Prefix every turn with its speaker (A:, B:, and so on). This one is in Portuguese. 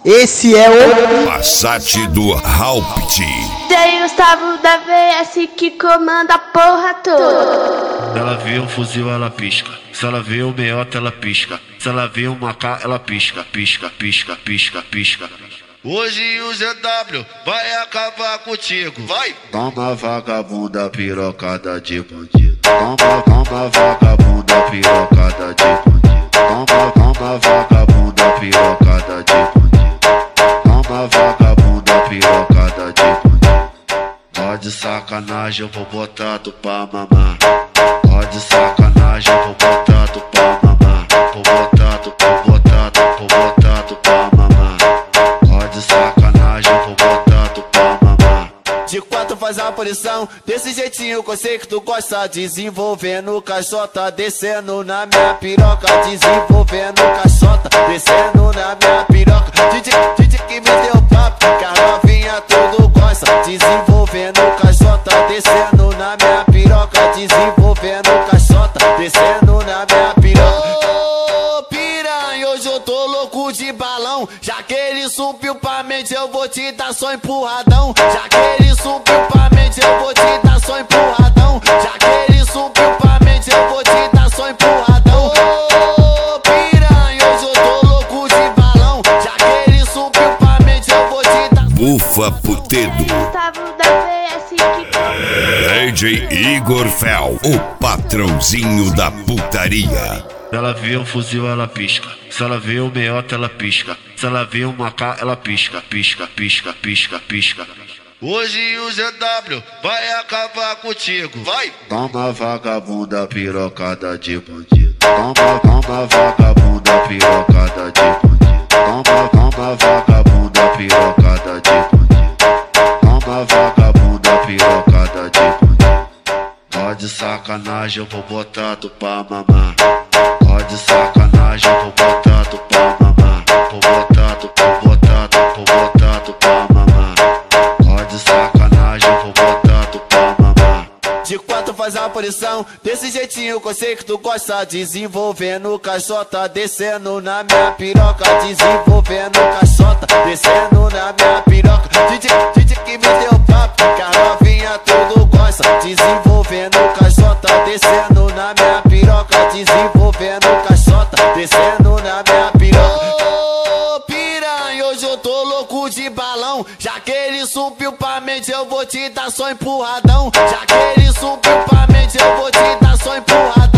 A: Esse é o
B: Passat do Raupt.
C: Tem Gustavo da VS que comanda a porra toda.
D: Se ela vê um fuzil, ela pisca. Se ela vê um meiota, ela pisca. Se ela vê uma K, ela pisca, pisca, pisca, pisca, pisca. Hoje o ZW vai acabar contigo. Vai! Toma vagabunda pirocada de bandido. Toma vagabunda pirocada de bandido. Toma vagabunda pirocada de bandido. Toma vagabunda pirocada de bandido. Ó de sacanagem, eu vou botar tu pra mamar. Ó de sacanagem, eu vou botar tu pra mamar. Vou botar tu pra mamar. Ó de sacanagem, eu vou botar tu pra mamar.
E: De quatro faz a posição, desse jeitinho que eu sei que tu gosta. Desenvolvendo caixota, descendo na minha piroca. Desenvolvendo caixota, descendo na minha piroca. DJ que me deu papo, que a novinha tudo gosta. Desenvolvendo caixota, descendo na minha piroca. Desenvolvendo caixota, descendo na minha piroca. Ô piranha, hoje eu tô louco de balão. Já que ele subiu pra mente, eu vou te dar só empurradão. Já que ele subiu pra mente, eu vou te dar só empurradão. Já que ele subiu pra mente, eu vou te dar só empurradão. Ô piranha, hoje eu tô louco de balão. Já que ele subiu pra mente, eu vou te dar.
B: Bufa Putedo.
C: Gustavo da VS que
B: DJ Igor Fel, o patrãozinho da putaria.
D: Se ela vê um fuzil, ela pisca. Se ela vê um meiota, ela pisca. Se ela vê uma K, ela pisca, pisca, pisca, pisca, pisca. Hoje o ZW vai acabar contigo. Vai! Toma vagabunda pirocada de bandido. Toma vagabunda pirocada de bandido. Toma vagabunda pirocada de bandido. Toma vagabunda pirocada de bandido. Ó de sacanagem, eu vou botar tu pra mamar. Ó de sacanagem, eu vou botar tu pra mamar. Vou botar tu pra mamar. Ó de sacanagem, eu vou botar tu pra mamar.
E: De quatro faz a posição, desse jeitinho que eu sei que tu gosta. Desenvolvendo caixota, descendo na minha piroca. Desenvolvendo caixota, descendo na minha piroca. DJ que me deu papo, que a novinha tudo gosta. Desenvolvendo caixota, descendo na minha piroca. Desenvolvendo caixota, descendo na minha piroca. Ô piranha, hoje eu tô louco de balão. Já que ele subiu pra mente, eu vou te dar só empurradão. Já que ele subiu pra mente, eu vou te dar só empurradão.